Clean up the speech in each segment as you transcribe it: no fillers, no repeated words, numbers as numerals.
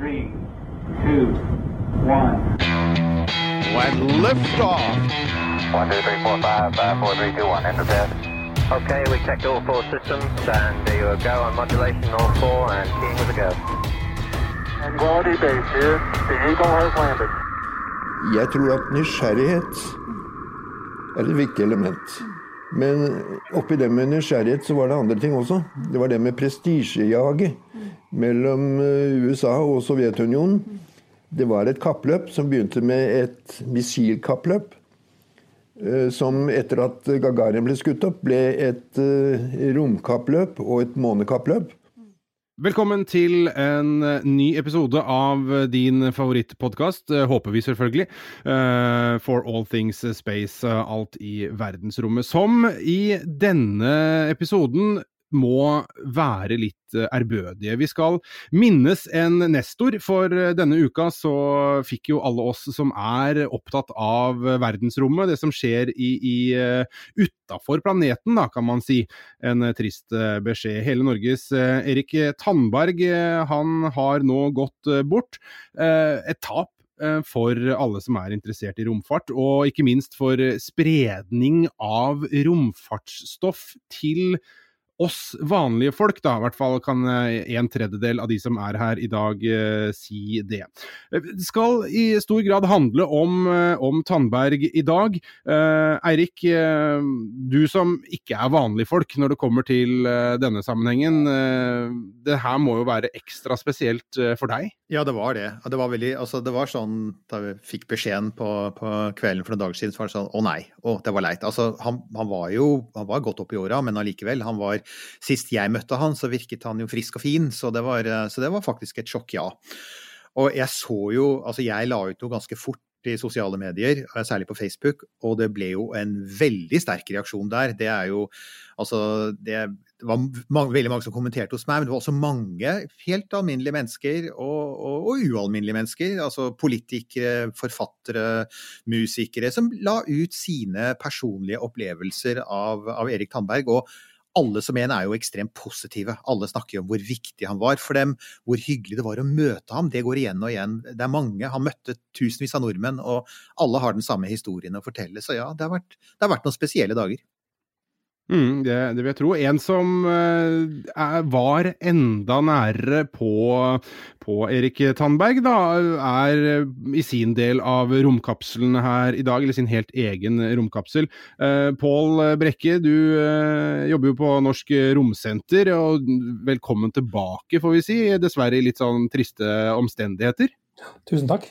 3, 2, 1. When liftoff. 1, 2, 3, 4, 5, 5, 4, 3, 2, 1, enter bed. Okay, we checked all four systems, and there you go on modulation, all four, and keying with a go. And quality base here, the Eagle has landed. Jeg tror at nysgjerrighet er et viktig element. Men oppi det med nysgjerrighet så var det andre ting også. Det var det med prestisjejaget mellom USA og Sovjetunionen. Det var et kappløp som begynte med et missilkappløp, som etter at Gagarin ble skutt opp, ble et romkappløp og et månekappløp. Velkommen til en ny episode av din favorittpodcast, håper vi selvfølgelig, For All Things Space, alt i verdensrommet, som i denne episoden må være litt ærbødige. Vi skal minnes en nestor, for denne uka så fikk jo alle oss som er opptatt av verdensrommet, det som skjer utenfor planeten da, kan man si, en trist beskjed. Hele Norges Erik Tandberg, han har nå gått bort. Et tap for alle som er interessert i romfart, og ikke minst for spredning av romfartsstoff til oss vanlige folk da, i hvert fall kan 1/3 av de som er her i dag si det. Det skal i stor grad handle om Tandberg i dag. Eirik, du som ikke er vanlig folk når det kommer til denne sammenhengen, det her må jo være ekstra spesielt for deg? Ja, det var det. Det var veldig, altså det var sånn, da vi fikk beskjeden på kvelden for noen dager siden, så var det sånn, å nei, det var leit. Altså, han var godt opp i åra, men allikevel, sist jeg møtte han, så virket han jo frisk og fin, så det var faktisk et sjokk, ja. Og jeg så jo, altså jeg la ut noe ganske fort i sosiale medier, særlig på Facebook, og det ble jo en veldig sterk reaksjon der. Det er jo, altså, det var veldig mange som kommenterte hos meg, men det var også mange helt alminnelige mennesker og ualminnelige mennesker, altså politikere, forfattere, musikere, som la ut sine personlige opplevelser av Erik Tandberg, og alle som en er jo ekstremt positive. Alle snakker om hvor viktig han var for dem, hvor hyggelig det var å møte ham. Det går igjen og igjen. Det er mange. Han møtte tusenvis av nordmenn, og alle har den samme historien å fortelle. Så ja, det har vært noen spesielle dager. Det vil jeg tro. En som var enda nærere på Erik Tandberg da, er i sin del av romkapselen her i dag, eller sin helt egen romkapsel. Pål Brekke, du jobber jo på Norsk Romsenter, og velkommen tilbake, får vi si, dessverre i litt sånn triste omstendigheter. Tusen takk.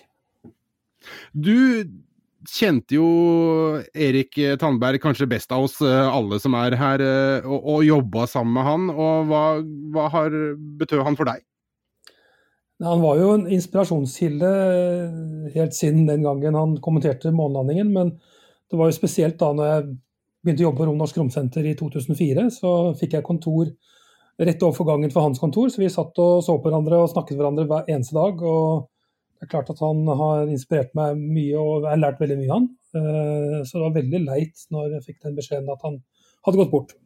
Du kjente jo Erik Tandberg kanskje best av oss alle som er her, og jobbet sammen med han, og hva betød han for deg? Han var jo en inspirasjonskilde helt siden den gangen han kommenterte månelandingen, men det var jo spesielt da når jeg begynte å jobbe på Norsk Romsenter i 2004, så fikk jeg kontor rett overfor gangen for hans kontor, så vi satt og så på hverandre og snakket med hverandre hver eneste dag, og det er klart at han har inspirert meg mye, og jeg har lært veldig mye av han. Så det var veldig leit når jeg fikk den beskjeden at han hadde gått bort.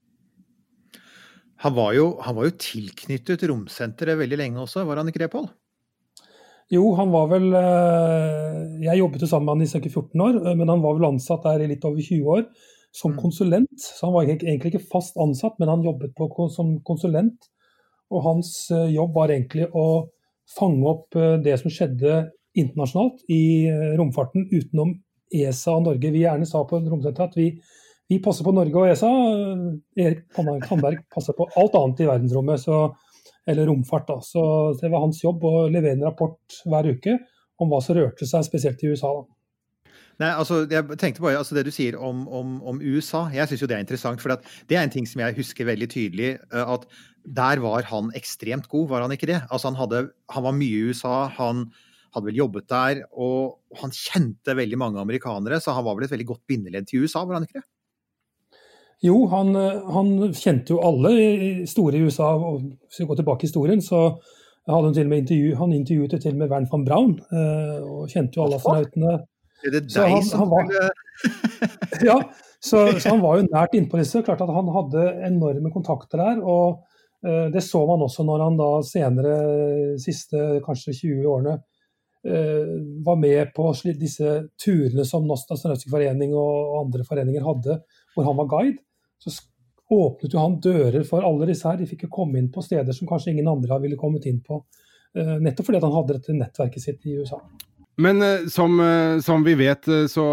Han var jo tilknyttet Romsenteret veldig lenge også, var han ikke det, Pål? Jo, han var vel, jeg jobbet jo sammen med han i ca. 14 år, men han var vel ansatt der i litt over 20 år som konsulent, så han var egentlig ikke fast ansatt, men han jobbet som konsulent, og hans jobb var egentlig å fange opp det som skjedde internasjonalt i romfarten utenom ESA og Norge. Vi gjerne sa på Romsenteret at vi passer på Norge og ESA. Erik Tandberg passer på alt annet i verdensrommet, eller romfart da. Så det var hans jobb å levere en rapport hver uke om hva som rørte seg spesielt i USA da. Nei, altså, jeg tenkte bare, altså det du sier om USA, jeg synes jo det er interessant, for det er en ting som jeg husker veldig tydelig, at der var han ekstremt god, var han ikke det? Altså han var mye i USA, han hadde vel jobbet der, og han kjente veldig mange amerikanere, så han var vel et veldig godt bindeledd til USA, var han ikke det? Jo, han kjente jo alle store i USA, og hvis vi går tilbake i historien, så hadde han til og med han intervjuet til og med Wernher von Braun, og kjente jo alle astronautene. Er det deg som Ja, så han var jo nært innpå disse. Klart at han hadde enorme kontakter der, og Det så man også når han da senere, siste kanskje 20 årene, var med på disse turene som Nostalgisk forening og andre foreninger hadde, hvor han var guide. Så åpnet jo han dører for alle disse her. De fikk jo komme inn på steder som kanskje ingen andre ville kommet inn på, nettopp fordi at han hadde dette nettverket sitt i USA. Men som vi vet, så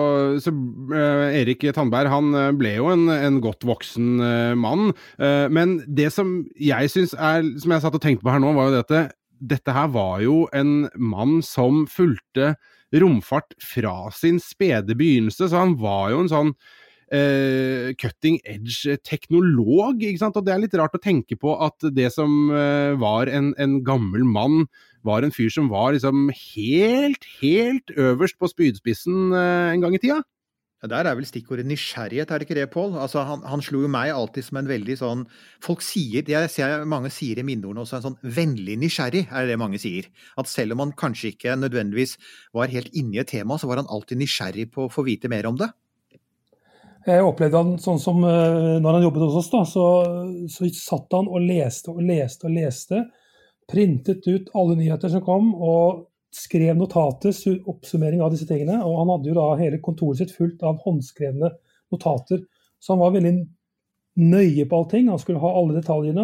Erik Tandberg, han ble jo en godt voksen mann. Men det som jeg synes som jeg satt og tenkte på her nå, var jo dette her var jo en mann som fulgte romfart fra sin spede begynnelse, så han var jo en sånn cutting edge teknolog, ikke sant? Og det litt rart å tenke på at det som var en gammel mann, var en fyr som var liksom helt øverst på spydspissen en gang i tida. Ja, der vel stikkordet nysgjerrighet, det ikke det, Pål? Altså, han slo jo meg alltid som en veldig sånn, folk sier, jeg ser mange sier i minneordene også, en sånn vennlig nysgjerrig, det mange sier. At selv om han kanskje ikke nødvendigvis var helt inne i et tema, så var han alltid nysgjerrig på å få vite mer om det. Jeg opplevde han sånn som når han jobbet hos oss da, så satt han og leste, printet ut alle nyheter som kom, og skrev notater, oppsummering av disse tingene, og han hadde jo da hele kontoret sitt fullt av håndskrevne notater, så han var veldig nøye på allting, han skulle ha alle detaljene,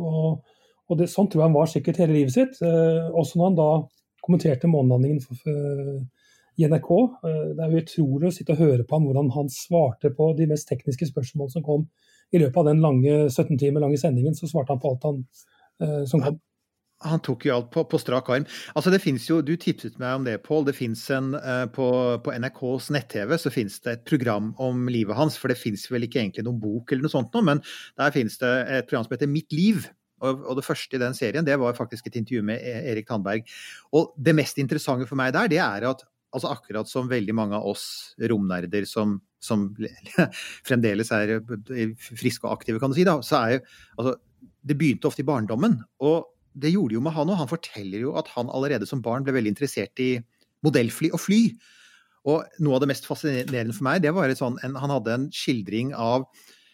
og det, sånn tror jeg han var sikkert hele livet sitt, også når han da kommenterte månelandingen i NRK. Det jo utrolig å sitte og høre på han, hvordan han svarte på de mest tekniske spørsmål som kom i løpet av den 17 timer lange sendingen, så svarte han på alt han som kom. Han tok jo alt på strak arm. Altså det finnes jo, du tipset meg om det, Pål, det finnes på NRKs nett-TV så finnes det et program om livet hans, for det finnes vel ikke egentlig noen bok eller noe sånt nå, men der finnes det et program som heter Mitt liv, og det første i den serien, det var faktisk et intervju med Erik Tandberg. Og det mest interessante for meg der, det at altså akkurat som veldig mange av oss romnerder som fremdeles friske og aktive, kan du si da, så jo, altså, det begynte ofte i barndommen, og det gjorde jo med han, og han forteller jo at han allerede som barn ble veldig interessert i modellfly og fly. Og noe av det mest fascinerende for meg, det var han hadde en skildring av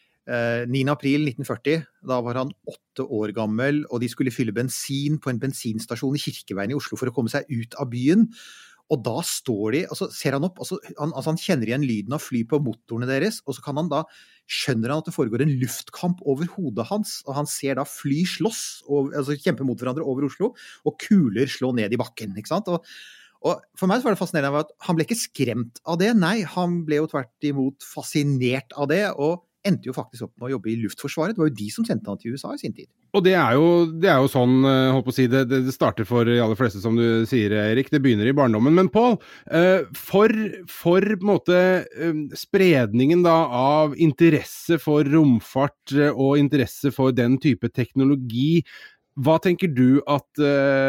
9. april 1940. Da var han 8 år gammel, og de skulle fylle bensin på en bensinstasjon i Kirkeveien i Oslo for å komme seg ut av byen. Og da står de, og så ser han opp, han kjenner igjen lyden av fly på motorene deres, og så skjønner han at det foregår en luftkamp over hodet hans, og han ser da fly slåss, kjempe mot hverandre over Oslo, og kuler slå ned i bakken, ikke sant? Og for meg så var det fascinerende at han ble ikke skremt av det, nei, han ble jo tvert imot fascinert av det, og endte jo faktisk opp med å jobbe i Luftforsvaret. Det var jo de som sendte han til USA i sin tid. Og det jo sånn, holdt på å si, det starter for de aller fleste, som du sier, Erik. Det begynner i barndommen. Men Pål, for på en måte spredningen da av interesse for romfart og interesse for den type teknologi, hva tenker du at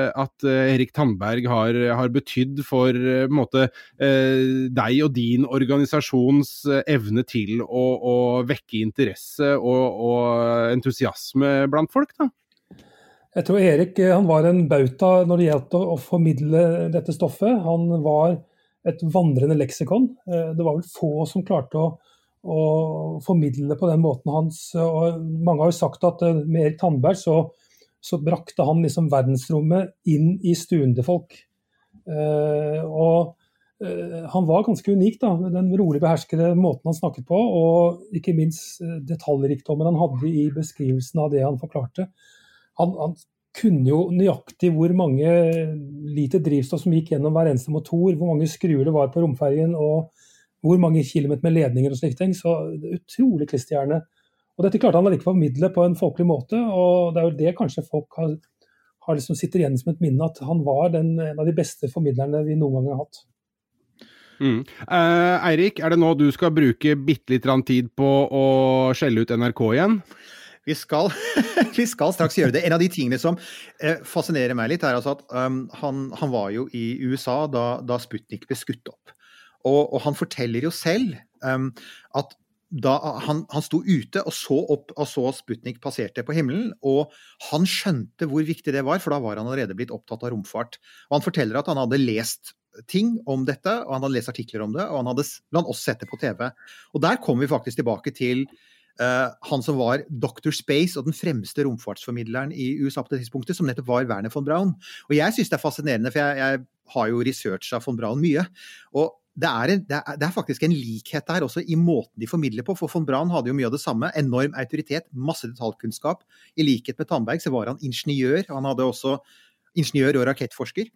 Erik Tandberg har betydd for på en måte, deg og din organisasjons evne til å vekke interesse og entusiasme blant folk da? Jeg tror Erik han var en bauta når det gjaldt å formidle dette stoffet. Han var et vandrende leksikon. Det var vel få som klarte å formidle på den måten hans. Og mange har jo sagt at med Erik Tandberg så brakte han liksom verdensrommet inn i stuen til folk. Han var ganske unik da, med den rolig beherskede måten han snakket på, og ikke minst detaljrikdommen han hadde i beskrivelsen av det han forklarte. Han kunne jo nøyaktig hvor mange liter drivstoff som gikk gjennom hver eneste motor, hvor mange skruer det var på romfergen, og hvor mange kilometer med ledninger og slikt ting, så det utrolig klisterhjerne. Og dette klarte han ikke å formidle på en folkelig måte, og det jo det kanskje folk har liksom sitter igjen som et minne, at han var en av de beste formidlerne vi noen gang har hatt. Eirik, det nå du skal bruke bittelitt tid på å skjelle ut NRK igjen? Vi skal straks gjøre det. En av de tingene som fascinerer meg litt altså at han var jo i USA da Sputnik ble skutt opp. Og han forteller jo selv at da han sto ute og så opp og så Sputnik passerte på himmelen, og han skjønte hvor viktig det var, for da var han allerede blitt opptatt av romfart. Og han forteller at han hadde lest ting om dette, og han hadde lest artikler om det, og han hadde blant oss sett det på TV. Og der kommer vi faktisk tilbake til han som var Dr. Space og den fremste romfartsformidleren i USA på det tidspunktet, som nettopp var Werner von Braun. Og jeg synes det fascinerende, for jeg har jo researchet von Braun mye, og det er faktisk en likhet der også i måten de formidler på, for von Braun hadde jo mye av det samme, enorm autoritet, masse detaljkunnskap. I likhet med Tandberg så var han ingeniør, han hadde også ingeniør og rakettforsker.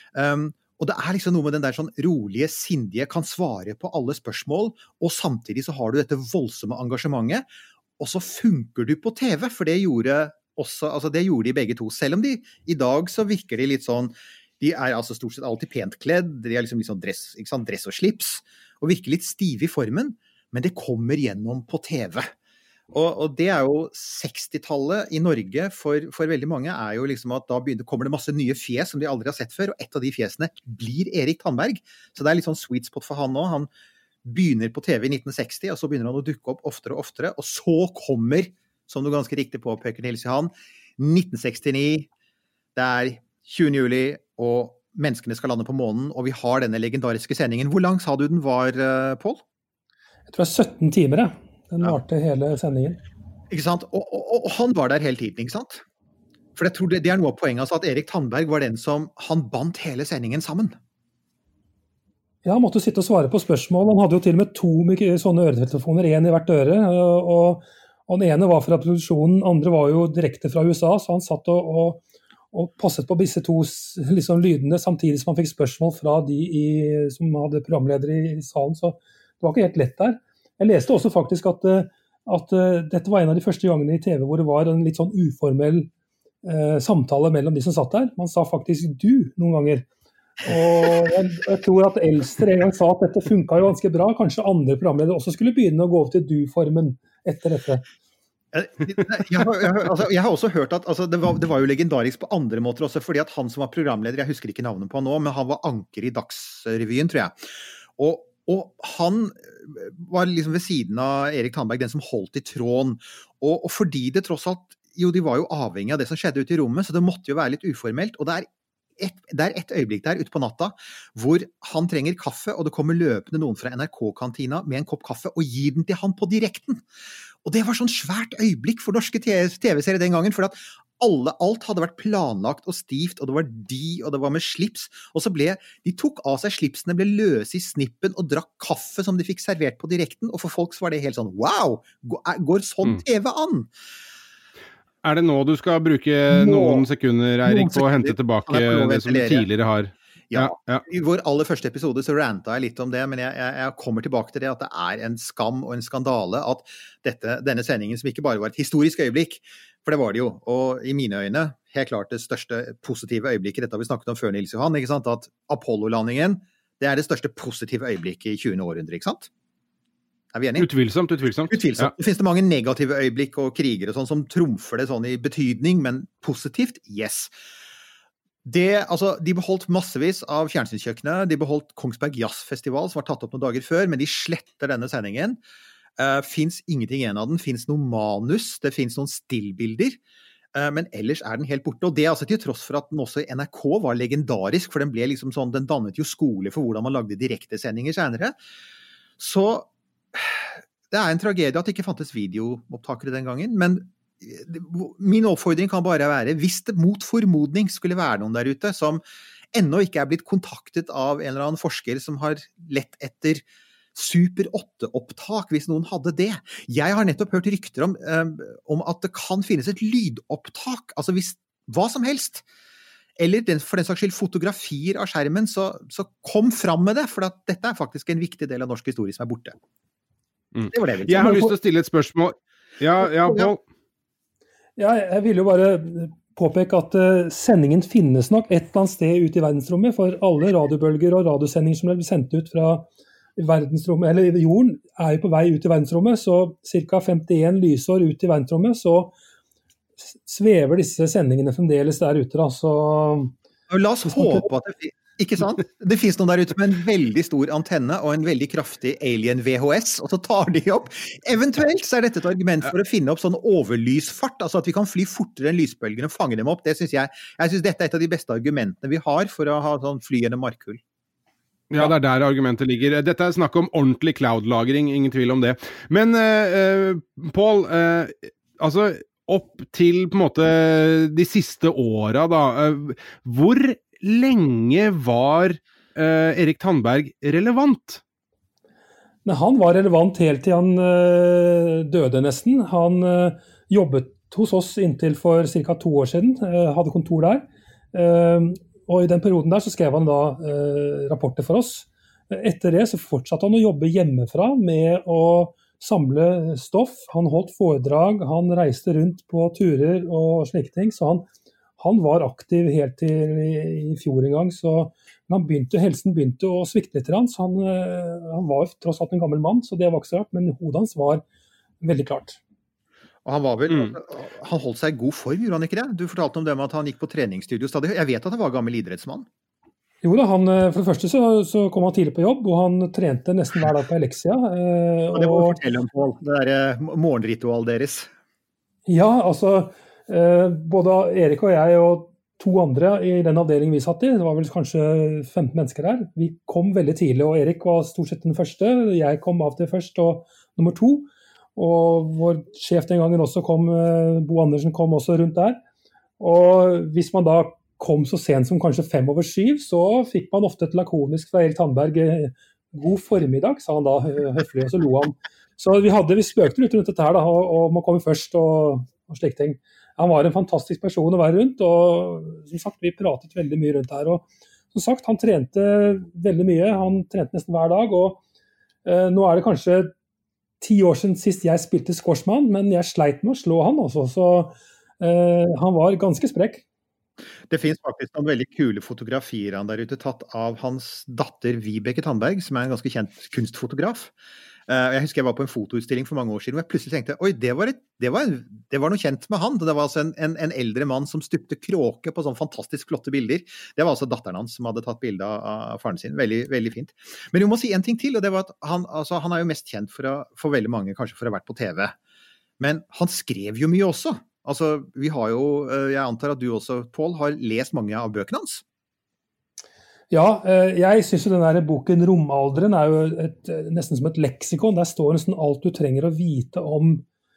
Og det er liksom noe med den der sånn rolige, sindige, kan svare på alle spørsmål, og samtidig så har du dette voldsomme engasjementet, og så funker du på TV, for det gjorde også, altså det gjorde de begge to, selv om de i dag så virker de litt sånn, de er altså stort sett alltid pent kledd, de er liksom litt sånn dress, ikke sant, dress og slips, og virker litt stive i formen, men det kommer gjennom på TV. Og det er jo 60-tallet i Norge for veldig mange er jo liksom at da kommer det masse nye fjes som de aldri har sett før, og et av de fjesene blir Erik Tandberg. Så det er litt sånn sweet spot for han nå. Han begynner på TV i 1960, og så begynner han å dukke opp oftere og oftere, og så kommer, som du ganske riktig påpeker, Nils Johan, 1969, det er 20. juli, og menneskene skal lande på månen, og vi har denne legendariske sendingen. Hvor lang sa du den var, Pål? Jeg tror det er 17 timer, Den varte hele sendingen. Ikke sant? Og han var der hele tiden, ikke sant? For jeg tror det er noe av poenget, altså at Erik Tandberg var den som, han bandt hele sendingen sammen. Ja, han måtte sitte og svare på spørsmål. Han hadde jo til og med 2 sånne øretelefoner, en i hvert øre, og den ene var fra produksjonen, den andre var jo direkte fra USA, så han satt og passet på disse to liksom, lydene, samtidig som han fikk spørsmål fra de som hadde programledere i salen, så det var ikke helt lett der. Jeg leste også faktisk at dette var en av de første gangene i TV hvor det var en litt sånn uformell samtale mellom de som satt der. Man sa faktisk du noen ganger. Og jeg tror at Elster en gang sa at dette funket jo ganske bra. Kanskje andre programledere også skulle begynne å gå over til du-formen etter dette. Jeg har også hørt at altså, det var jo legendarisk på andre måter også, fordi at han som var programleder, jeg husker ikke navnet på han nå, men han var anker i Dagsrevyen, tror jeg. Og han var liksom ved siden av Erik Tandberg, den som holdt i tråden. Og fordi det tross alt, jo de var jo avhengig av det som skjedde ute i rommet, så det måtte jo være litt uformelt. Og det er et øyeblikk der ute på natta, hvor han trenger kaffe, og det kommer løpende noen fra NRK-kantina med en kopp kaffe, og gir den til han på direkten. Og det var sånn svært øyeblikk for norske TV-serier den gangen, for at alt hadde vært planlagt og stivt, og det var og det var med slips, og så de tok av seg slipsene, ble løse i snippen og drakk kaffe som de fikk servert på direkten, og for folk så var det helt sånn, wow, går sånn TV an? Er det nå du skal bruke noen sekunder, Eirik, på å hente tilbake det som du tidligere har? Ja. I vår aller første episode så rantet jeg litt om det, men jeg kommer tilbake til det at det er en skam og en skandale at denne sendingen som ikke bare var et historisk øyeblikk, for det var det jo, og i mine øyne helt klart det største positive øyeblikket, dette har vi snakket om før Nils Johan, ikke sant? At Apollo-landingen, det er det største positive øyeblikket i 20. århundre, ikke sant? Er vi enige? Utvilsomt. Ja. Det finnes det mange negative øyeblikk og kriger og sånn som trumfer det sånn i betydning, men positivt, yes. De beholdt massevis av fjernsynskjøkkenet, de beholdt Kongsberg Jazzfestival, som var tatt opp noen dager før, men de sletter denne sendingen. Finns ingenting igjen av den, finns noen manus, det finns noen stillbilder, men ellers er den helt borte, og det er altså til tross for at den også i NRK var legendarisk, for den ble liksom sånn, den dannet jo skole for hvordan man lagde direktesendinger senere. Så det er en tragedie at det ikke fantes videoopptakere den gangen, men min oppfordring kan bare være, hvis det mot formodning skulle være noen der ute som ennå ikke er blitt kontaktet av en eller annen forsker som har lett etter Super 8-opptak, hvis noen hadde det. Jeg har nettopp hørt rykter om at det kan finnes et lydopptak, altså hvis hva som helst, eller for den saks skyld fotografier av skjermen, så kom fram med det, for dette er faktisk en viktig del av norsk historie som er borte. Det var det jeg ville si. Jeg har lyst til å stille et spørsmål. Ja, Pål. Ja, jeg vil jo bare påpeke at sendingen finnes nok et eller annet sted ute i verdensrommet, for alle radiobølger og radiosendinger som blir sendt ut fra verdensrommet, eller jorden, er jo på vei ut i verdensrommet, så cirka 51 lysår ut i verdensrommet, så svever disse sendingene fremdeles der ute, da, så... La oss håpe at det ikke sant? Det finnes noen der ute med en veldig stor antenne og en veldig kraftig alien VHS, og så tar de opp. Eventuelt så er dette et argument for å finne opp sånn overlysfart, altså at vi kan fly fortere enn lysbølgene og fange dem opp. Det synes jeg synes dette er et av de beste argumentene vi har for å ha sånn fly gjennom markhull. Ja, det der argumentet ligger. Dette snakk om ordentlig cloud-lagring, ingen tvil om det. Men Pål, altså opp til på en måte de siste åra da, hvor lenge var Erik Tandberg relevant? Men han var relevant helt til han døde nesten. Han jobbet hos oss inntil for ca. 2 år siden, hadde kontor der. Og i den perioden der så skrev han da rapporter for oss. Etter det så fortsatte han å jobbe hjemmefra med å samle stoff. Han holdt foredrag, han reiste rundt på turer og slike ting. Så han var aktiv helt til i fjor en gang. Så helsen begynte å svikte litt, så han var tross alt en gammel mann, så det var ikke så rart, men hodet hans var veldig klart. Og han var vel, han holdt seg i god form, gjorde han ikke det? Du fortalte om det med at han gikk på treningsstudio stadig. Jeg vet at han var gammel idrettsmann. Jo da, for det første så kom han tidlig på jobb, og han trente nesten hver dag på Alexia. Og det må du fortelle om, Pål, det der morgenritual deres. Ja, altså, både Erik og jeg og 2 andre i den avdelingen vi satt i, det var vel kanskje 15 mennesker der. Vi kom veldig tidlig, og Erik var stort sett den første. Jeg kom av til først, og nummer 2. Og vår sjef den gangen også kom, Bo Andersen kom også rundt der. Og hvis man da kom så sent som kanskje 6:05, så fikk man ofte et lakonisk fra Erik Tandberg, god formiddag, sa han da høflig, og så lo han. Så vi spøkte litt rundt dette her da, og man kom først og slik ting. Han var en fantastisk person å være rundt, og som sagt, vi pratet veldig mye rundt her. Og som sagt, han trente veldig mye, han trente nesten hver dag, og nå det kanskje 10 år siden sist jeg spilte squashman, men jeg sleit med å slå han også, så han var ganske sprekk. Det finnes faktisk noen veldig kule fotografier han der ute, tatt av hans datter Vibeke Tandberg, som en ganske kjent kunstfotograf. Jeg husker jeg var på en fotoutstilling for mange år siden, og jeg plutselig tenkte, oi, det var noe kjent med han. Det var altså en eldre mann som stupte kråke på sånne fantastisk flotte bilder. Det var altså datteren hans som hadde tatt bilde av faren sin. Veldig, veldig fint. Men vi må si en ting til, og det var at han jo mest kjent for veldig mange, kanskje for å ha vært på TV. Men han skrev jo mye også. Altså, vi har jo, jeg antar at du også, Pål, har lest mange av bøkene hans. Ja, jeg synes jo den der boken Romalderen jo nesten som et leksikon. Der står nesten alt du trenger å vite om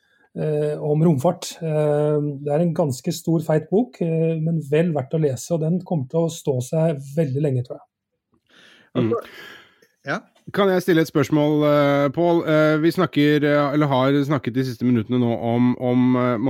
romfart. Det en ganske stor, feit bok, men vel verdt å lese, og den kommer til å stå seg veldig lenge, tror jeg. Ja. Kan jeg stille et spørsmål, Pål? Vi har snakket de siste minuttene nå om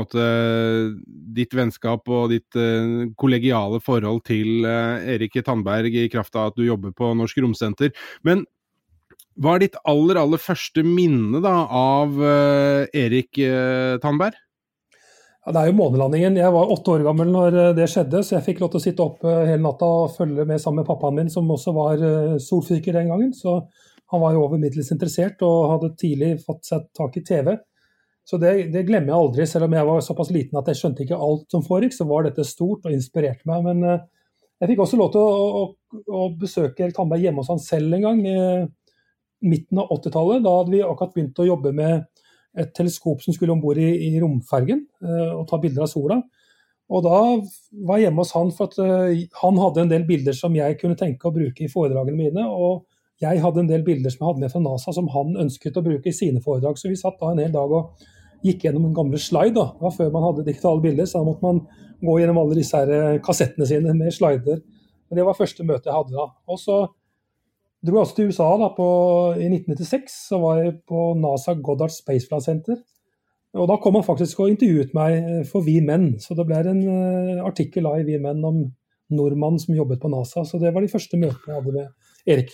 ditt vennskap og ditt kollegiale forhold til Erik Tandberg i kraft av at du jobber på Norsk Romsenter. Men hva ditt aller første minne da av Erik Tandberg? Ja, det jo månelandingen. Jeg var 8 år gammel når det skjedde, så jeg fikk lov til å sitte opp hele natta og følge med sammen med pappaen min, som også var solfyker den gangen. Så han var jo over middels interessert og hadde tidlig fått seg tak i TV. Så det glemmer jeg aldri, selv om jeg var såpass liten at jeg skjønte ikke alt som foregikk, så var dette stort og inspirerte meg. Men jeg fikk også lov til å besøke Erik Tandberg hjemme hos han selv en gang, midten av 80-tallet. Da hadde vi akkurat begynt å jobbe med et teleskop som skulle ombord i romfergen og ta bilder av sola. Og da var jeg hjemme hos han for at han hadde en del bilder som jeg kunne tenke å bruke i foredragene mine, og jeg hadde en del bilder som jeg hadde med fra NASA som han ønsket å bruke i sine foredrag. Så vi satt da en hel dag og gikk gjennom en gamle slide. Da. Det var før man hadde digitale bilder, så da måtte man gå gjennom alle disse her kassettene sine med slider. Men det var første møte jeg hadde da. Og så dro jeg også til USA da, i 1996, så var jeg på NASA Goddard Space Flight Center. Og da kom han faktisk og intervjuet meg for Vi Menn, så det ble en artikkel da i Vi Menn om nordmannen som jobbet på NASA, så det var de første møtene jeg hadde med Erik.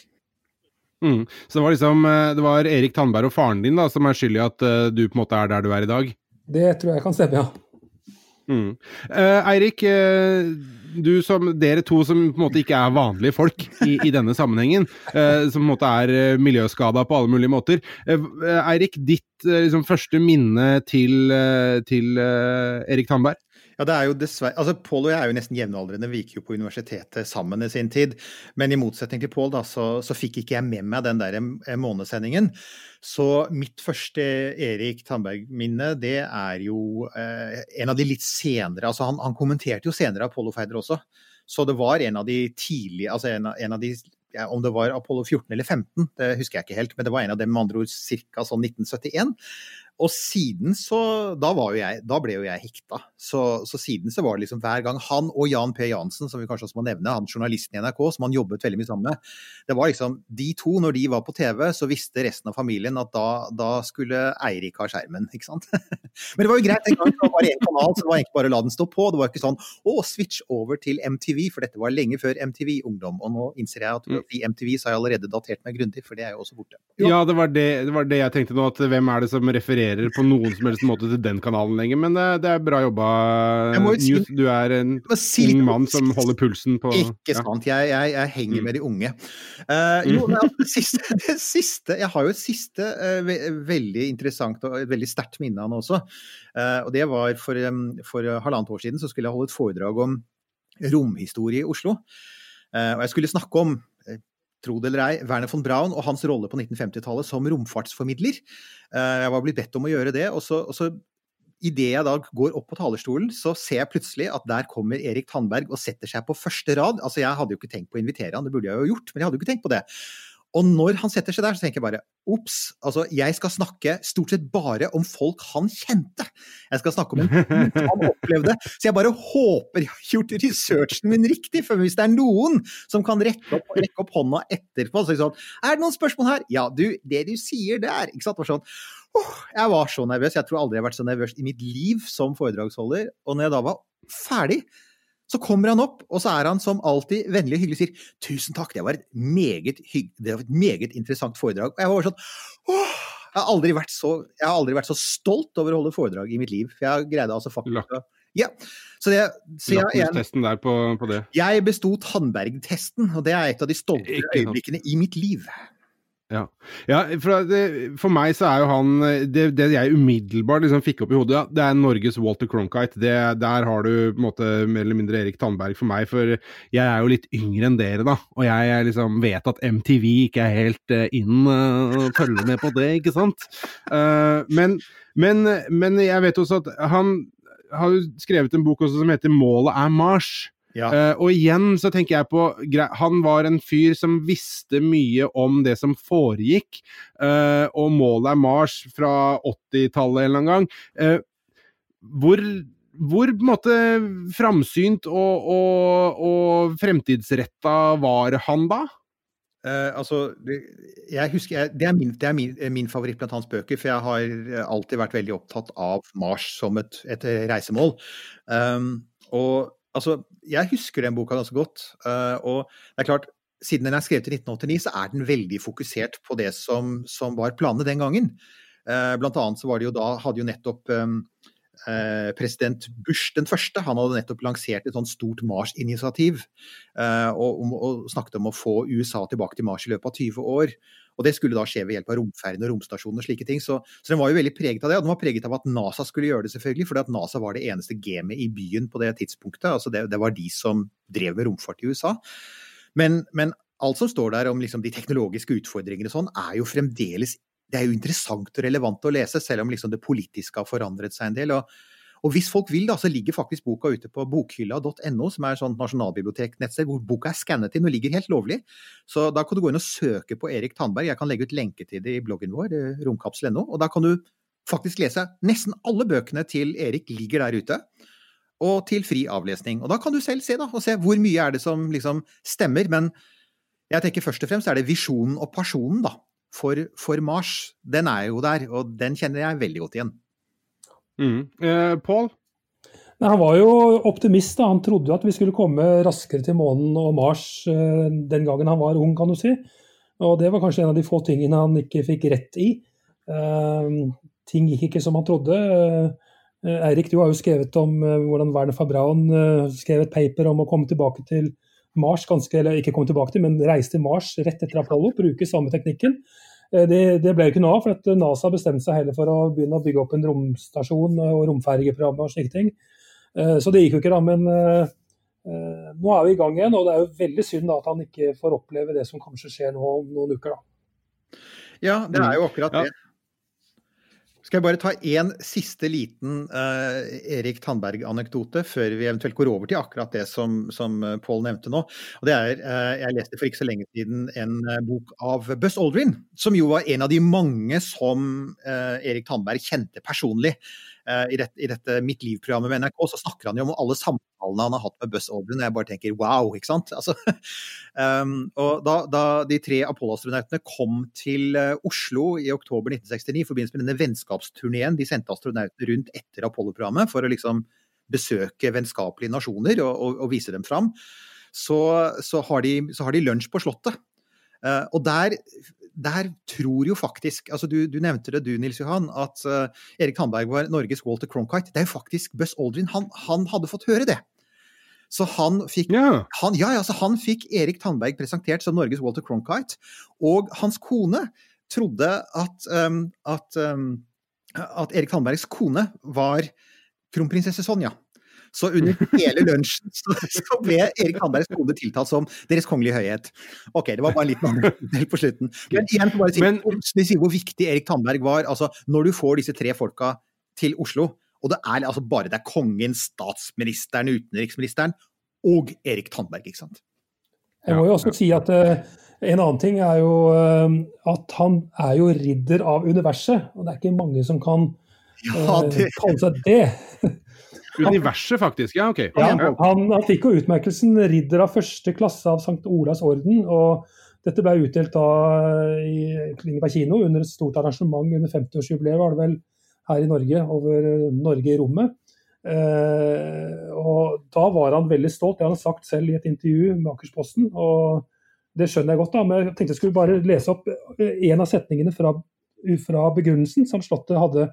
Så det var Erik Tandberg og faren din da, som skyld i at du på en måte der du i dag? Det tror jeg kan stemme, ja. Eirik, dere to som på en måte ikke vanlige folk i denne sammenhengen, som på en måte miljøskadet på alle mulige måter. Eirik, ditt første minne til Erik Tandberg? Ja, det jo dessverre, altså Pål og jeg jo nesten jevnaldrende, vi gikk jo på universitetet sammen i sin tid, men i motsetning til Pål da, så fikk ikke jeg med meg den der månesendingen. Så mitt første Erik Tandberg-minne, det jo en av de litt senere, altså han kommenterte jo senere Apollo-ferder også, så det var en av de tidlige, altså en av de om det var Apollo 14 eller 15, det husker jeg ikke helt, men det var en av dem med andre ord cirka sånn 1971. Og siden da ble jo jeg hekta. Så siden så var det liksom hver gang han og Jan P. Jansen, som vi kanskje også må nevne, han journalisten i NRK, som han jobbet veldig mye sammen med, det var liksom de to, når de var på TV, så visste resten av familien at da skulle Eirik ha skjermen, ikke sant? Men det var jo greit, en gang det var en kanal, så det var egentlig bare å la den stå på. Det var ikke sånn, switch over til MTV, for dette var lenge før MTV Ungdom, og nå innser jeg at i MTV så har jeg allerede datert meg grundig, for det er jo også borte. Ja, det var det jeg tenkte nå, at hvem er det som refererer på noen som helst måte til den kanalen lenger, men det er bra jobba, Newt. Du er en ung mann som holder pulsen på... Ikke sant, jeg henger med de unge. Det siste, jeg har jo et siste veldig interessant og veldig sterkt minne av han også, og det var for 1,5 år siden, så skulle jeg holde et foredrag om romhistorie i Oslo, og jeg skulle snakke om tro det eller ei, Wernher von Braun og hans rolle på 1950-tallet som romfartsformidler. Jeg var blitt bedt om å gjøre det, og så i det jeg da går opp på talerstolen, så ser jeg plutselig at der kommer Erik Tandberg og setter seg på første rad. Altså jeg hadde jo ikke tenkt på å invitere han, det burde jeg jo gjort, men jeg hadde jo ikke tenkt på det. Og når han setter seg der, så tenker jeg bare, ups, altså jeg skal snakke stort sett bare om folk han kjente. Jeg skal snakke om en han opplevde. Så jeg bare håper jeg har gjort researchen min riktig, for hvis det er noen som kan rekke opp hånda etterpå, så er det sånn, er det noen spørsmål her? Ja, det du sier der, ikke sant? Det var sånn, jeg var så nervøs, jeg tror aldri jeg har vært så nervøs i mitt liv som foredragsholder, og når jeg da var ferdig, så kommer han opp, og så er han som alltid vennlig og hyggelig sier, tusen takk, det var et meget interessant foredrag. Og jeg var sånn, jeg har aldri vært så stolt over å holde foredrag i mitt liv, for jeg greide altså faktisk ja, så testen der på det. Jeg bestod Tandberg-testen, og det er et av de stolte øyeblikkene i mitt liv. Ja, for meg så er jo han det jeg umiddelbart liksom fikk opp i hodet, det er Norges Walter Cronkite. Der har du på en måte mer eller mindre Erik Tandberg for meg, for jeg er jo litt yngre enn dere da, og jeg liksom vet at MTV ikke er helt inn og følger med på det, ikke sant? Men jeg vet også at han har jo skrevet en bok også som heter Målet er Mars. Ja. Og igjen så tenker jeg på, han var en fyr som visste mye om det som foregikk, og Målet er Mars fra 80-tallet en eller annen gang. Hvor på en måte framsynt og fremtidsretta var han da? Jeg husker, det er min favoritt blant hans bøker, for jeg har alltid vært veldig opptatt av Mars som et reisemål. Jeg husker den boka ganske godt, og det er klart, siden den er skrevet i 1989, så er den veldig fokusert på det som var planene den gangen. Blant annet så var det jo da, hadde jo nettopp president Bush den første, han hadde nettopp lansert et sånt stort Mars-initiativ, og snakket om å få USA tilbake til Mars i løpet av 20 år. Og det skulle da skje ved hjelp av romferden og romstasjonen og slike ting. Så den var jo veldig preget av det, og den var preget av at NASA skulle gjøre det selvfølgelig, fordi at NASA var det eneste gamet i byen på det tidspunktet. Altså det var de som drev med romfart i USA. Men alt som står der om liksom de teknologiske utfordringene og sånn, er jo fremdeles, det er jo interessant og relevant å lese, selv om liksom det politiske har forandret seg en del. Og hvis folk vil da, så ligger faktisk boka ute på bokhylla.no, som er et sånt nasjonalbibliotek-nettsted, hvor boka er skannet inn og ligger helt lovlig. Så da kan du gå inn og søke på Erik Tandberg. Jeg kan legge ut lenke til det i bloggen vår, romkapsel.no, og da kan du faktisk lese nesten alle bøkene til Erik ligger der ute, og til fri avlesning. Og da kan du selv se da, og se hvor mye er det som liksom stemmer, men jeg tenker først og fremst er det visjonen og passionen da, for Mars. Den er jo der, og den kjenner jeg veldig godt igjen. Paul? Nei, han var jo optimist da. Han trodde jo at vi skulle komme raskere til månen og Mars den gangen han var ung, kan du si. Og det var kanskje en av de få tingene han ikke fikk rett i. Ting gikk ikke som han trodde. Eirik, du har jo skrevet om hvordan Wernher von Braun skrev et paper om å komme tilbake til Mars, eller ikke komme tilbake til, men reise til Mars rett etter Apollo, bruke samme teknikken. Det ble jo ikke noe av, for at NASA bestemte seg heller for å begynne å bygge opp en romstasjon og romfergeprogram og slike ting. Så det gikk jo ikke da, men nå er vi i gang igjen, og det er jo veldig synd da, at han ikke får oppleve det som kanskje skjer nå om noen uker da. Ja, det er jo akkurat det. Skal jeg bare ta en siste liten Erik Tandberg-anekdote før vi eventuelt går over til akkurat det som Paul nevnte nå. Og det jeg leste for ikke så lenge siden en bok av Buzz Aldrin, som jo var en av de mange som Erik Tandberg kjente personlig. I dette Mitt Liv-programmet med NRK, så snakker han jo om alle samtalene han har hatt med Buzz Aldrin, og jeg bare tenker, wow, ikke sant? Altså, og da de 3 Apollo-astronautene kom til Oslo i oktober 1969, i forbindelse med denne vennskapsturneen, de sendte astronautene rundt etter Apollo-programmet, for å liksom besøke vennskapelige nasjoner og vise dem fram, så har de lunsj på slottet. Og der tror jo faktisk, altså du nevnte det Nils Johan, at Erik Tandberg var Norges Walter Cronkite. Det jo faktisk Buzz Aldrin, han hadde fått høre det. Så han fikk Erik Tandberg presentert som Norges Walter Cronkite, og hans kone trodde at Erik Tandbergs kone var kronprinsesse Sonja. Så under hele lunsjen så ble Erik Tandbergs kone tiltalt som deres kongelige høyhet. Ok, det var bare en liten del på slutten. Men igjen, bare si hvor viktig Erik Tandberg var. Altså, når du får disse 3 folka til Oslo, og det altså bare det kongen, statsministeren, utenriksministeren og Erik Tandberg, ikke sant? Jeg må jo også si at en annen ting jo at han jo ridder av universet, og det ikke mange som kan kalle seg det. Universet faktisk, ja, ok. Ja, han fikk jo utmerkelsen ridder av første klasse av Sankt Olavs orden, og dette ble utdelt da i Klingeberg kino under et stort arrangement under 50-årsjubileet, var det vel her i Norge, over Norge i rommet. Og da var han veldig stolt, det har han sagt selv i et intervju med Akersposten, og det skjønner jeg godt da, men jeg tenkte jeg skulle bare lese opp en av setningene fra begrunnelsen som Slottet hadde.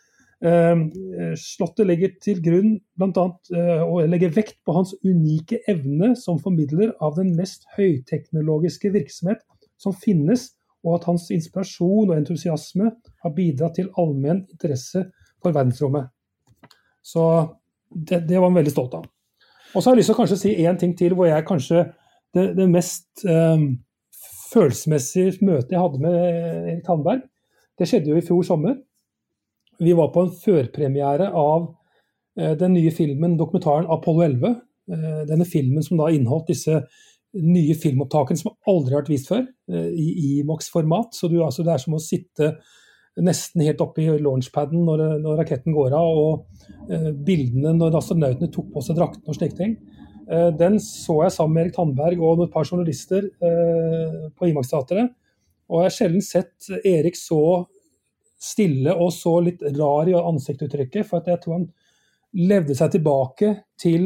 Slottet legger til grunn blant annet og legger vekt på hans unike evne som formidler av den mest høyteknologiske virksomhet som finnes, og at hans inspirasjon og entusiasme har bidratt til allmenn interesse for verdensrommet. Så det var han veldig stolt av. Og så har jeg lyst til å kanskje si en ting til, hvor jeg kanskje det mest følelsesmessige møtet jeg hadde med Erik Tandberg, det skjedde jo i fjor sommer. Vi var på en førpremiere av den nye filmen, dokumentaren Apollo 11. Denne filmen som da inneholdt disse nye filmopptakene som aldri har vært vist før, i IMAX-format. Så det som å sitte nesten helt oppe i launchpadden når raketten går av, og bildene når astronautene tok på seg drakten og slik ting. Den så jeg sammen med Erik Tandberg og et par journalister på IMAX-teateret. Og jeg har sjelden sett Erik så stille og så litt rar i ansiktsuttrykket, for at jeg tror han levde seg tilbake til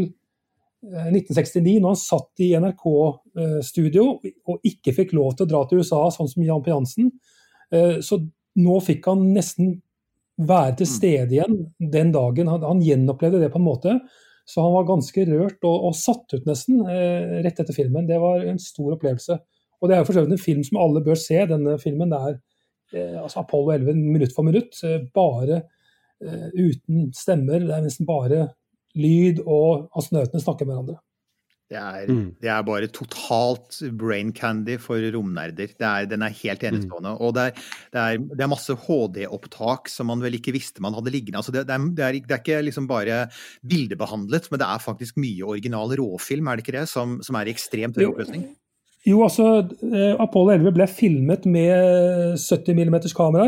1969, når han satt i NRK-studio og ikke fikk lov til å dra til USA, sånn som Jan P. Jansen. Så nå fikk han nesten være til stede igjen den dagen. Han gjenopplevde det på en måte, så han var ganske rørt og satt ut nesten rett etter filmen. Det var en stor opplevelse. Og det jo for øvrig en film som alle bør se, denne filmen. Det altså Apollo 11 minutt for minutt, bare uten stemmer, det nesten bare lyd, og astronautene snakker med hverandre. Det bare totalt brain candy for romnerder. Den helt enestående. Og det masse HD-opptak som man vel ikke visste man hadde liggende. Altså det ikke liksom bare bildebehandlet, men det faktisk mye original råfilm, det ikke det, som i ekstremt høy oppløsning? Jo, altså, Apollo 11 ble filmet med 70 mm kameraer,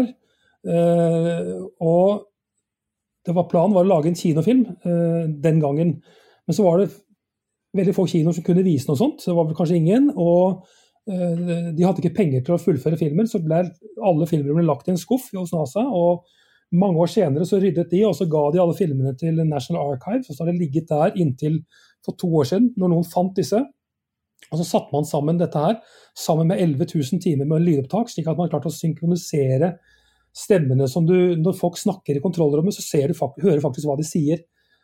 og planen var å lage en kinofilm den gangen, men så var det veldig få kinoer som kunne vise noe sånt, det var vel kanskje ingen, og de hadde ikke penger til å fullføre filmen, så alle filmer ble lagt i en skuff hos NASA, og mange år senere så ryddet de, og så ga de alle filmene til National Archives, og så har det ligget der inntil for 2 år siden, når noen fant disse. Og så satte man sammen dette her, sammen med 11 000 timer med lydopptak, slik at man klarte å synkronisere stemmene som når folk snakker i kontrollrommet, så hører faktisk hva de sier.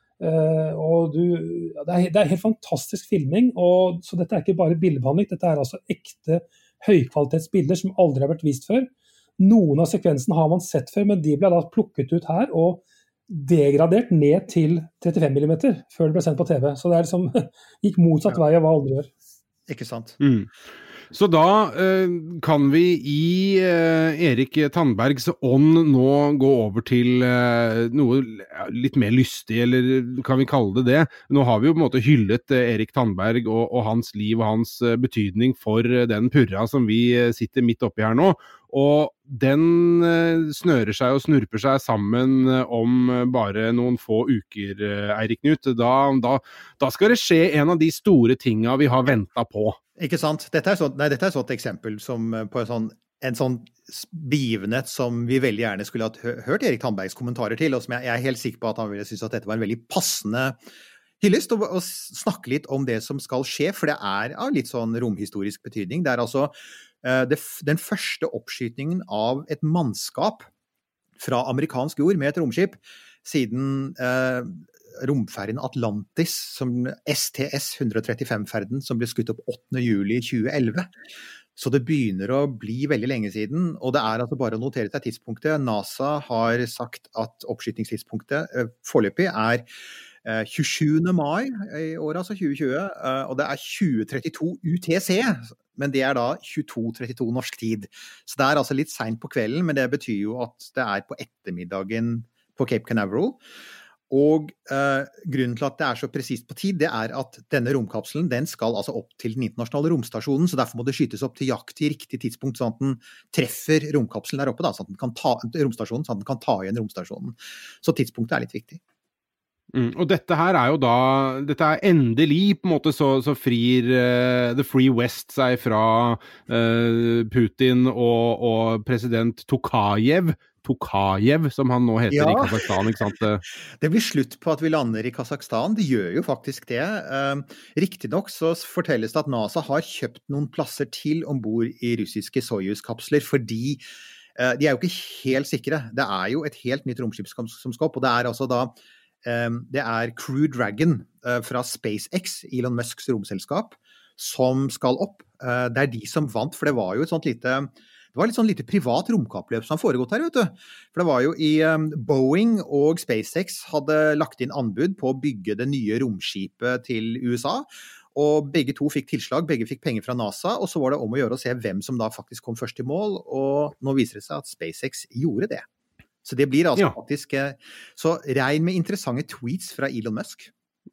Det helt fantastisk filming, så dette ikke bare bildebehandling, dette altså ekte høykvalitetsbilder som aldri har vært vist før. Noen av sekvensene har man sett før, men de ble da plukket ut her og degradert ned til 35 mm før det ble sendt på TV. Så det liksom, gikk motsatt vei av hva andre gjør. Ikke sant? Så da kan vi i Erik Tandbergs ånd nå gå over til noe litt mer lystig, eller kan vi kalle det? Nå har vi jo på en måte hyllet Erik Tandberg og hans liv og hans betydning for den purra som vi sitter midt oppi her nå. Og den snører seg og snurper seg sammen om bare noen få uker, Eirik Knut. Da skal det skje en av de store tingene vi har ventet på. Ikke sant? Dette er et sånt eksempel som på en sånn begivenhet som vi veldig gjerne skulle ha hørt Erik Tandbergs kommentarer til, og som jeg er helt sikker på at han ville synes at dette var en veldig passende hyllest, og snakke litt om det som skal skje, for det er av litt sånn romhistorisk betydning. Det er altså den første oppskytingen av et mannskap fra amerikansk jord med et romskip siden romferden Atlantis, som STS-135-ferden som ble skutt opp 8. juli 2011. Så det begynner å bli veldig lenge siden, og det er altså bare å notere seg tidspunktet. NASA har sagt at oppskytingstidspunktet foreløpig er 27. mai i året, altså 2020, og det er 2032 UTC, men det er da 22:32 norsk tid. Så det er altså litt sent på kvelden, men det betyr jo at det er på ettermiddagen på Cape Canaveral. Og grunnen til at det er så presist på tid, det er at denne romkapselen, den skal altså opp til den internasjonale romstasjonen, så derfor må det skytes opp til jakt i riktig tidspunkt, sånn at den treffer romkapselen der oppe, da, sånn at den kan ta romstasjonen, sånn at den kan ta igjen romstasjonen. Så tidspunktet er litt viktig. Og dette her er jo da, dette er endelig på en måte så frir The Free West seg fra Putin og president Tokayev, som han nå heter i Kazakhstan, ikke sant? Det blir slutt på at vi lander i Kazakhstan, det gjør jo faktisk det. Riktignok så fortelles det at NASA har kjøpt noen plasser til ombord i russiske Soyuz-kapsler, fordi de er jo ikke helt sikre. Det er jo et helt nytt romskip som skal opp, og det er altså da det er Crew Dragon fra SpaceX, Elon Musks romselskap, som skal opp. Det er de som vant, for det var jo et sånt lite privat romkappløp som har foregått her, vet du. For det var jo i Boeing og SpaceX hadde lagt inn anbud på å bygge det nye romskipet til USA, og begge to fikk tilslag, begge fikk penger fra NASA, og så var det om å gjøre å se hvem som da faktisk kom først i mål, og nå viser det seg at SpaceX gjorde det. Så det blir altså faktisk så regn med interessante tweets fra Elon Musk.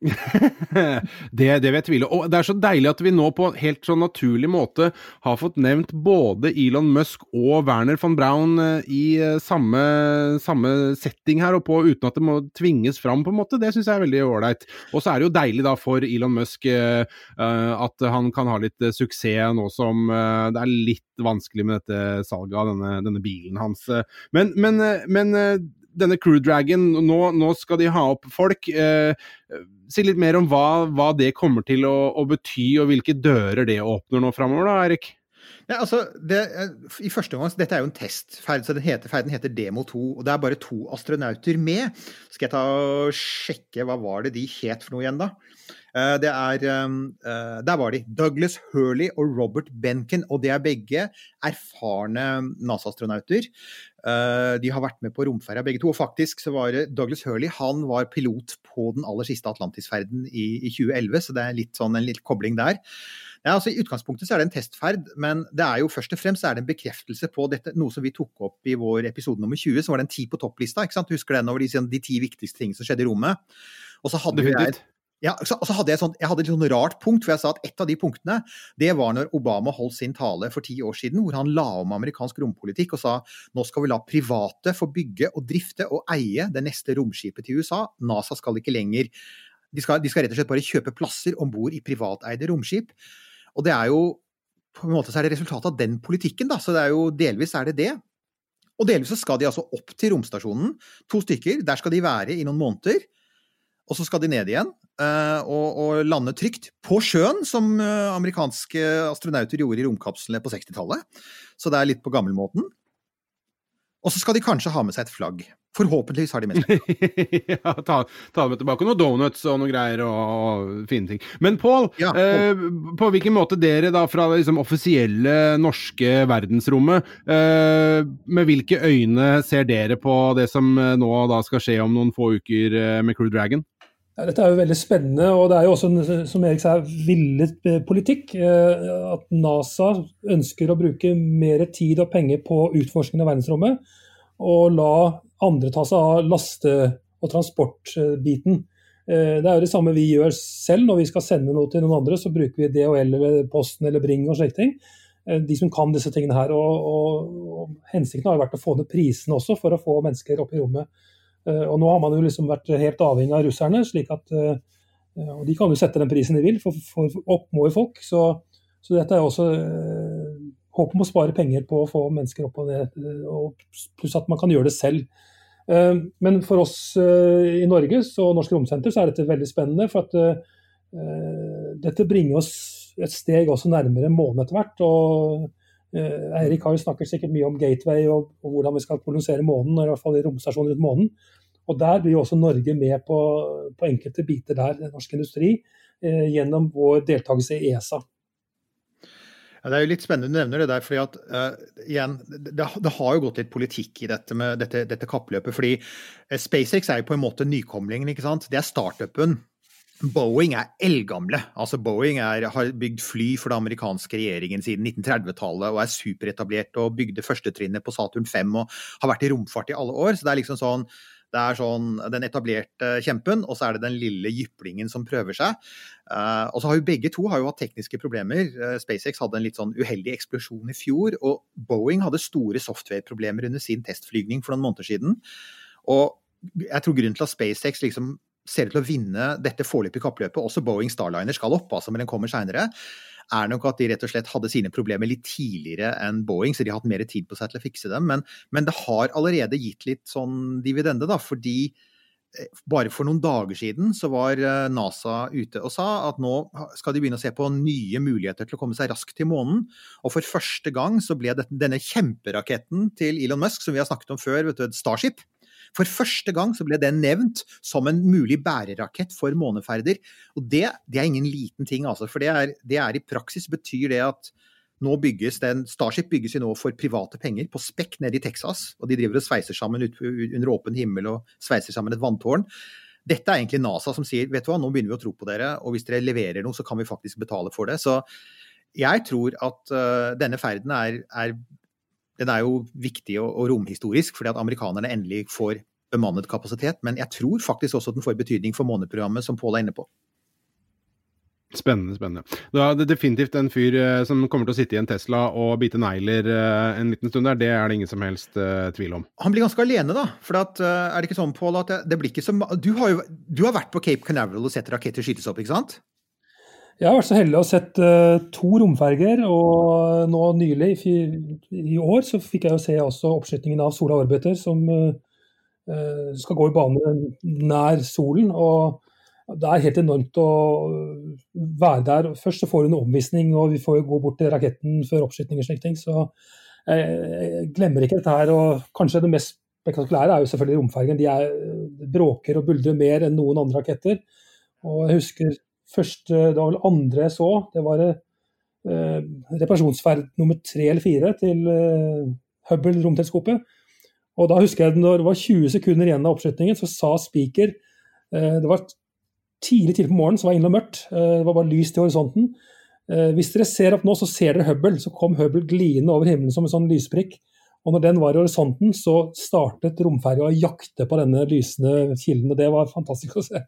Det vil jeg tvile. Og det er så deilig at vi nå på helt så naturlig måte har fått nevnt både Elon Musk og Werner von Braun i samme setting her, og uten at det må tvinges fram på en måte. Det synes jeg er veldig ålreit. Og så er det jo deilig da for Elon Musk at han kan ha litt suksess nå som det er litt vanskelig med dette salget av denne bilen hans. Men denne Crew Dragon, nå skal de ha opp folk. Si litt mer om hva det kommer til å bety, og hvilke dører det åpner nå fremover da, Eirik? Ja, altså, i første omgang, dette er jo en testferd, så ferden heter Demo 2, og det er bare 2 astronauter med. Skal jeg ta og sjekke, hva var det de het for noe igjen da? Der var de, Douglas Hurley og Robert Benken, og det er begge erfarne NASA-astronauter. De har vært med på romferja begge to, og faktisk så var Douglas Hurley, han var pilot på den aller siste Atlantis-ferden i 2011, så det er en litt kobling der. Ja, altså i utgangspunktet så er det en testferd, men det er jo først og fremst er det en bekreftelse på dette, noe som vi tok opp i vår episode nummer 20, så var det en 10 på topplista, ikke sant? Husker den over de 10 viktigste tingene som skjedde i rommet? Og så hadde jeg hadde et litt sånn rart punkt, for jeg sa at et av de punktene, det var når Obama holdt sin tale for 10 år siden, hvor han la om amerikansk rompolitikk og sa, nå skal vi la private få bygge og drifte og eie det neste romskipet til USA. NASA skal ikke lenger, de skal rett og slett bare kjøpe plasser ombord i privateide romskip. Og det er jo, på en måte så er det resultatet av den politikken da, så det er jo, delvis er det det. Og delvis så skal de altså opp til romstasjonen, 2 stykker, der skal de være i noen måneder, og så skal de ned igjen, og lande trygt på sjøen, som amerikanske astronauter gjorde i romkapslene på 60-tallet. Så det er litt på gammelmåten. Og så skal de kanskje ha med seg et flagg. Forhåpentligvis har de med seg. Ja, ta det med tilbake. Noen donuts og noen greier og fine ting. Men Paul, på hvilken måte dere da fra liksom offisielle norske verdensrommet, med hvilke øyne ser dere på det som nå da skal skje om noen få uker med Crew Dragon? Dette jo veldig spennende, og det jo også, som Erik sa, villet politikk. At NASA ønsker å bruke mer tid og penger på utforskning av verdensrommet, og la andre ta seg av laste- og transportbiten. Det jo det samme vi gjør selv når vi skal sende noe til noen andre, så bruker vi DHL eller Posten eller Bring og slike ting. De som kan disse tingene her, og hensikten har jo vært å få ned prisene også for å få mennesker opp i rommet. Og nå har man jo liksom vært helt avhengig av russerne, slik at og de kan jo sette den prisen de vil for oppmåle folk, så dette også håp om å spare penger på å få mennesker opp og ned, og pluss at man kan gjøre det selv. Men for oss i Norge, så Norsk Romsenter, så dette veldig spennende, for at dette bringer oss et steg også nærmere månen etter hvert, og Eirik har jo snakket sikkert mye om Gateway og hvordan vi skal kolonisere månen, i hvert fall i romstasjonen rundt månen. Og der blir jo også Norge med på enkelte biter der, norsk industri, gjennom vår deltakelse i ESA. Ja, det jo litt spennende du nevner det der, fordi at igjen, det har jo gått litt politikk i dette med dette kappløpet, fordi SpaceX jo på en måte nykomlingen, ikke sant? Det startupen. Boeing eldgamle. Altså Boeing har bygd fly for den amerikanske regjeringen siden 1930-tallet og superetablert og bygde første trinnet på Saturn 5 og har vært i romfart i alle år. Så det liksom sånn, den etablerte kjempen, og så det den lille jyplingen som prøver seg. Og så har jo begge to hatt tekniske problemer. SpaceX hadde en litt sånn uheldig eksplosjon i fjor, og Boeing hadde store softwareproblemer under sin testflygning for noen måneder siden. Og jeg tror grunnen til at SpaceX liksom ser ut til å vinne dette foreløpige kappløpet, også Boeing Starliner skal opp, altså, men den kommer senere, nok at de rett og slett hadde sine problemer litt tidligere enn Boeing, så de har hatt mer tid på seg til å fikse dem, men det har allerede gitt litt sånn dividende da, fordi bare for noen dager siden så var NASA ute og sa at nå skal de begynne å se på nye muligheter til å komme seg raskt til månen, og for første gang så ble denne kjemperaketten til Elon Musk, som vi har snakket om før, vet du, Starship. For første gang så ble den nevnt som en mulig bærerakett for måneferder, og det ingen liten ting, altså, for det i praksis betyr det at nå Starship bygges jo nå for private penger på spekk nede i Texas, og de driver og sveiser sammen under åpen himmel og sveiser sammen et vanntårn. Dette egentlig NASA som sier, vet du hva, nå begynner vi å tro på dere, og hvis dere leverer noe så kan vi faktisk betale for det. Så jeg tror at denne ferden den jo viktig og romhistorisk, fordi at amerikanerne endelig får bemannet kapasitet, men jeg tror faktisk også at den får betydning for måneprogrammet som Paul inne på. Spennende. Det definitivt en fyr som kommer til å sitte i en Tesla og bite negler en liten stund der, det det ingen som helst tvil om. Han blir ganske alene da, for at, det ikke sånn, Paul, at det blir ikke så... Du har vært på Cape Canaveral og sett raketter skytes opp, ikke sant? Jeg har vært så heldig å sett 2 romferger, og nå nylig i år så fikk jeg jo se også oppskytningen av Sola Orbiter, som skal gå i bane nær solen, og det helt enormt å være der. Først så får du en omvisning, og vi får jo gå bort til raketten før oppskytning og slik ting, så jeg glemmer ikke dette her, og kanskje det mest spektakulære jo selvfølgelig romfergen. De bråker og buldrer mer enn noen andre raketter, og jeg husker første, det var vel andre jeg så, det var reparasjonsferd nummer 3 eller 4 til Hubble-romteleskopet. Og da husker jeg, når det var 20 sekunder igjen av oppskytningen, så sa speaker, det var tidlig på morgenen, så var det inne og mørkt, det var bare lys til horisonten. Hvis dere ser opp nå, så ser dere Hubble, så kom Hubble glidende over himmelen som en sånn lysprikk. Og når den var i horisonten, så startet romferja å jakte på denne lysende kilden, og det var fantastisk å se.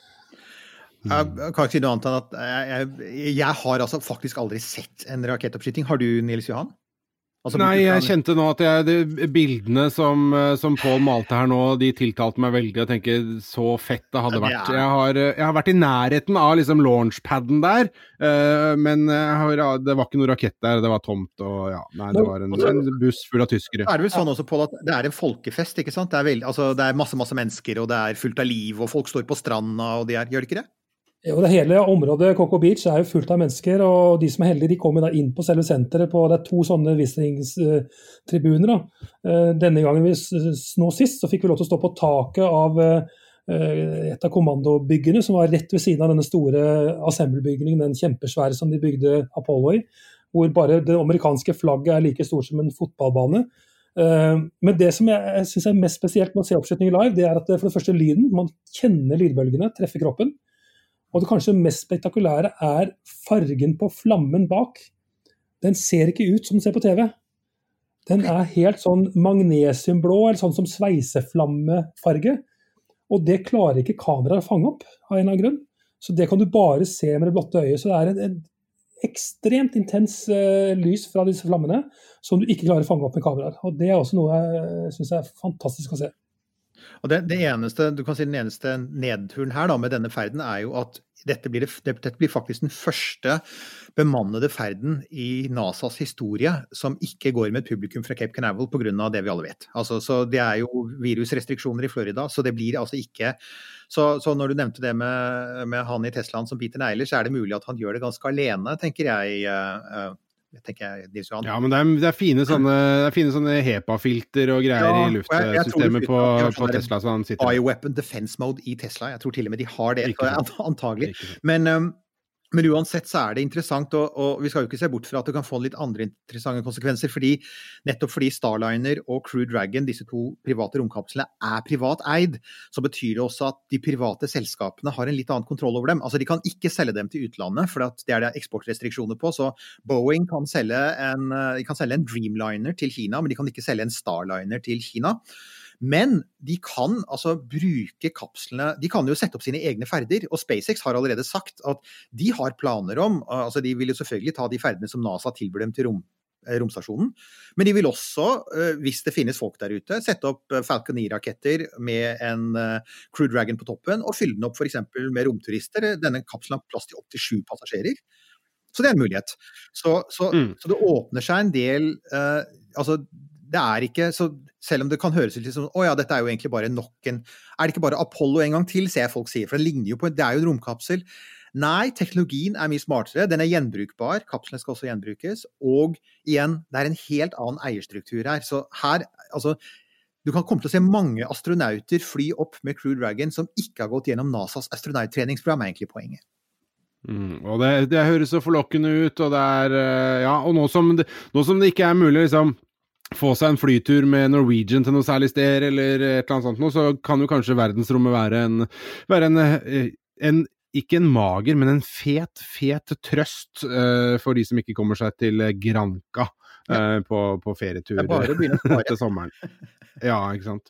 Jeg kan ikke si noe annet enn at jeg har altså faktisk aldri sett en rakettoppskyting. Har du, Nils Johan? Altså, nei, jeg kjente nå at de bildene som Paul malte her nå, de tiltalte meg veldig. Jeg tenker, så fett det hadde vært. Jeg har vært i nærheten av liksom launchpadden der, men det var ikke noe rakett der, det var tomt, og ja, nei, det var en buss full av tyskere. Det det vel sånn også, Paul, at det en folkefest, ikke sant? Det masse mennesker, og det fullt av liv, og folk står på stranda, og gjør det ikke det? Jo, det hele området Cocoa Beach jo fullt av mennesker, og de som heldige, de kommer da inn på selve senteret på, det 2 sånne visningstribuner da. Denne gangen nå sist, så fikk vi lov til å stå på taket av et av kommandobyggene, som var rett ved siden av denne store assemblebygningen, den kjempesvære som de bygde Apollo i, hvor bare det amerikanske flagget like stort som en fotballbane. Men det som jeg synes mest spesielt med å se oppskytning live, det at for det første lyden, man kjenner lydbølgene, treffer kroppen, og det kanskje mest spektakulære fargen på flammen bak. Den ser ikke ut som den ser på TV. Den helt sånn magnesiumblå, eller sånn som sveiseflammefarge, og det klarer ikke kameraet å fange opp av en eller annen grunn. Så det kan du bare se med det blotte øyet, så det en ekstremt intens lys fra disse flammene som du ikke klarer å fange opp med kameraer. Og det også noe jeg synes fantastisk å se. Og det eneste, du kan si den eneste nedturen her da, med denne ferden jo at dette blir faktisk den første bemannede ferden i NASAs historie som ikke går med et publikum fra Cape Canaveral på grunn av det vi alle vet. Altså, så det jo virusrestriksjoner i Florida, så det blir altså ikke... Så når du nevnte det med han i Teslaen som Peter Neiler, så det mulig at han gjør det ganske alene, tenker jeg. Ja, men det fine sånne HEPA-filter og greier i luftsystemet på Tesla. Så han sitter. Bioweapon Defense Mode i Tesla, jeg tror til og med de har det, antagelig. Men uansett så det interessant, og vi skal jo ikke se bort fra at det kan få litt andre interessante konsekvenser, nettopp fordi Starliner og Crew Dragon, disse to private romkapslene, privat eid, så betyr det også at de private selskapene har en litt annen kontroll over dem. Altså de kan ikke selge dem til utlandet, for det det eksportrestriksjoner på, så Boeing kan selge en Dreamliner til Kina, men de kan ikke selge en Starliner til Kina. Men de kan altså bruke kapslene, de kan jo sette opp sine egne ferder, og SpaceX har allerede sagt at de har planer om, altså de vil jo selvfølgelig ta de ferdene som NASA tilbyr dem til romstasjonen, men de vil også, hvis det finnes folk der ute, sette opp Falcon 9-raketter med en Crew Dragon på toppen, og fylle den opp for eksempel med romturister. Denne kapselen har plass til opp til 7 passasjerer. Så det en mulighet. Så det åpner seg en del, altså det ikke, så selv om det kan høres ut som, ja, dette jo egentlig bare nok det ikke bare Apollo en gang til, ser jeg folk sier, for det ligner jo på, det jo en romkapsel. Nei, teknologien mye smartere, den gjenbrukbar, kapslene skal også gjenbrukes, og igjen, det en helt annen eierstruktur her, så her, altså, du kan komme til å se mange astronauter fly opp med Crew Dragon som ikke har gått gjennom NASAs astronauttreningsprogram, egentlig poenget. Og det høres så forlokkende ut, og det ja, og nå som det ikke mulig, liksom, få seg en flytur med Norwegian til noe særlig sted, eller et eller annet sånt, så kan jo kanskje verdensrommet være en ikke en mager, men en fet trøst for de som ikke kommer seg til Granca på ferietur til sommeren. Ja, ikke sant.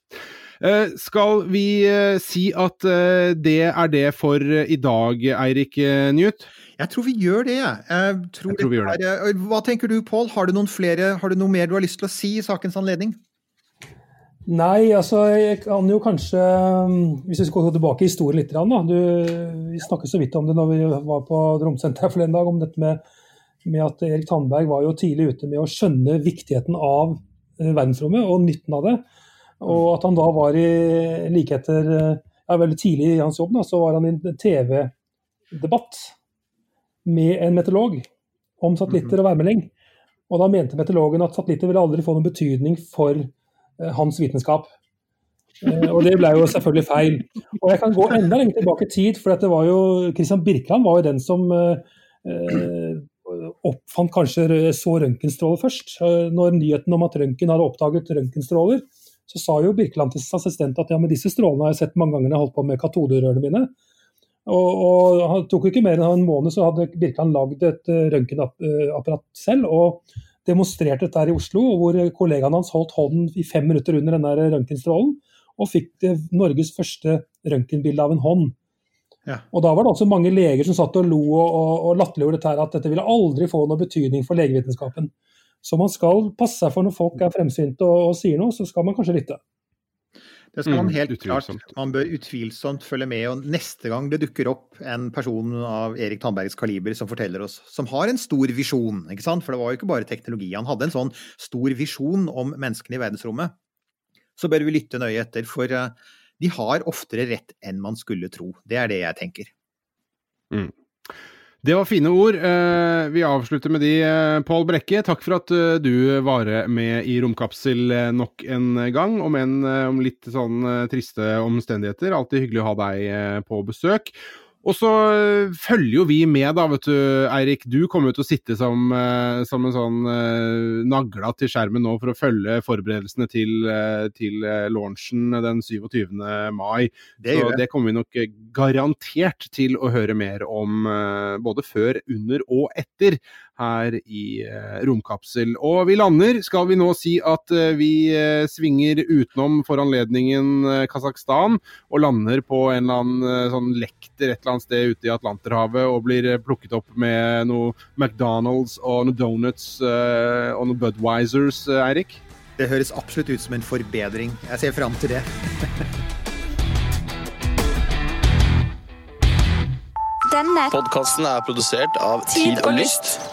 Skal vi si at det det for i dag, Eirik Newt? Jeg tror vi gjør det, jeg tror vi gjør det. Hva tenker du, Paul? Har du noe mer du har lyst til å si i sakens anledning? Nei, altså, jeg kan jo kanskje, hvis vi skal gå tilbake i historien litt, vi snakket så vidt om det når vi var på Romsenteret for en dag, om dette med at Erik Tandberg var jo tidlig ute med å skjønne viktigheten av verdensrommet og nytten av det, og at han da var like etter, veldig tidlig i hans jobb, så var han i en TV-debatt med en meteorolog om satellitter og værmelding, og da mente meteorologen at satellitter ville aldri få noen betydning for hans vitenskap. Og det ble jo selvfølgelig feil. Og jeg kan gå enda lenger tilbake i tid, for det var jo, Christian Birkeland var jo den som oppfant kanskje så røntgenstråler først. Når nyheten om at røntgen hadde oppdaget røntgenstråler, så sa jo Birkeland til sin assistent at ja, men disse strålene har jeg sett mange ganger når jeg holdt på med katoderørene mine. Og han tok ikke mer enn en måned, så hadde Birkeland laget et røntgenapparat selv, og demonstrerte dette her i Oslo, hvor kollegaen hans holdt hånden i 5 minutter under denne røntgenstrålen, og fikk Norges første røntgenbilde av en hånd. Ja. Og da var det altså mange leger som satt og lo og latterliggjorde dette her, at dette ville aldri få noe betydning for legevitenskapen. Så man skal passe seg for når folk fremsynte og sier noe, så skal man kanskje lytte. Det skal man helt klart. Man bør utvilsomt følge med, og neste gang det dukker opp en person av Erik Tandbergs kaliber som forteller oss, som har en stor visjon, ikke sant? For det var jo ikke bare teknologi, han hadde en sånn stor visjon om menneskene i verdensrommet, så bør vi lytte nøye etter, for de har oftere rett enn man skulle tro. Det det jeg tenker. Det var fine ord. Vi avslutter med de. Paul Brekke, takk for at du var med i Romkapsel nok en gang, om litt sånn triste omstendigheter. Alltid hyggelig å ha deg på besøk. Og så følger jo vi med da, vet du, Eirik, du kommer jo til å sitte som en sånn nagla til skjermen nå for å følge forberedelsene til launchen den 27. mai. Så det kommer vi nok garantert til å høre mer om både før, under og etter her i Romkapsel. Og vi lander, skal vi nå si at vi svinger utenom for anledningen Kazakhstan og lander på en eller annen sånn lekter et eller annet sted ute i Atlanterhavet og blir plukket opp med noe McDonald's og noe donuts og noe Budweisers, Eirik? Det høres absolutt ut som en forbedring. Jeg ser frem til det. Denne podcasten er produsert av Tid og Lyst.